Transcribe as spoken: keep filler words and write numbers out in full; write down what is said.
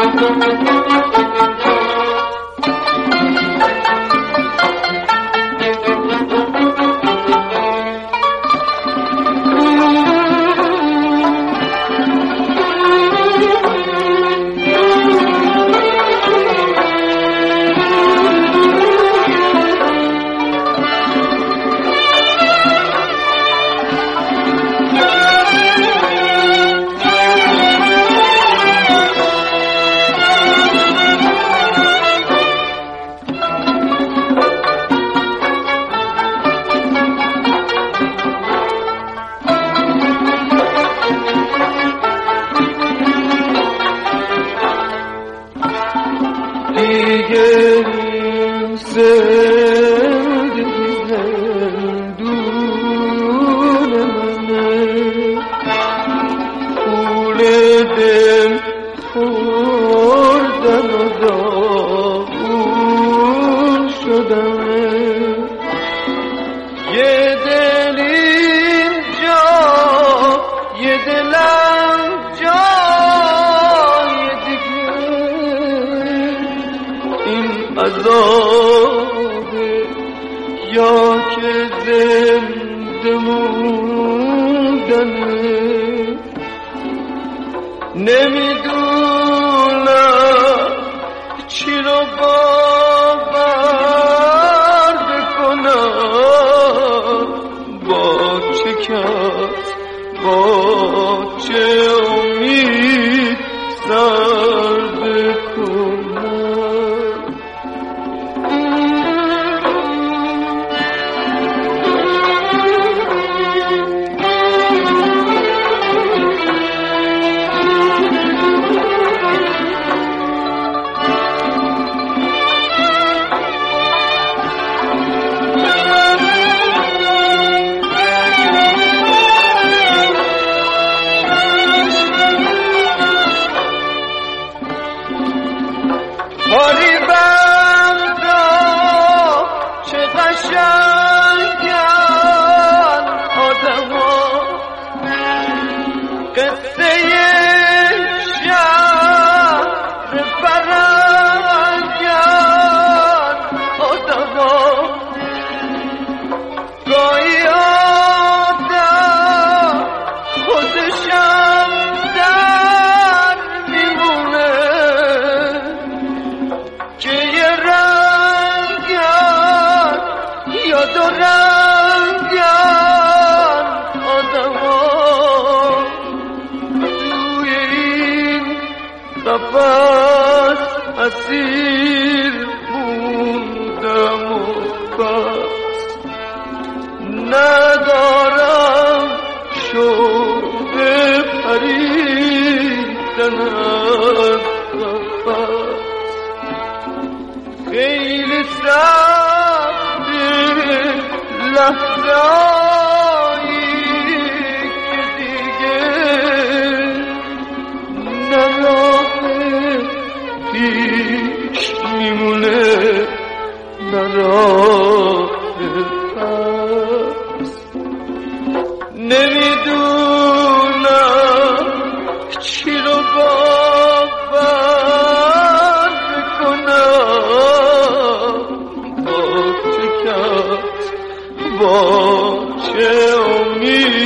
یا که زنده موندنه، نمیدونم چی رو باور بکنم، با چه کس با چه امید سر بکنم. قفس اسیر موندم و بس ندارم شوق پریدن از قفس. خیلی سخته لحظه‌ای که دیگه نراه پیش میمونه، نراه پس. نمیدونم چی رو باور بکنم، با چه کس با چه امید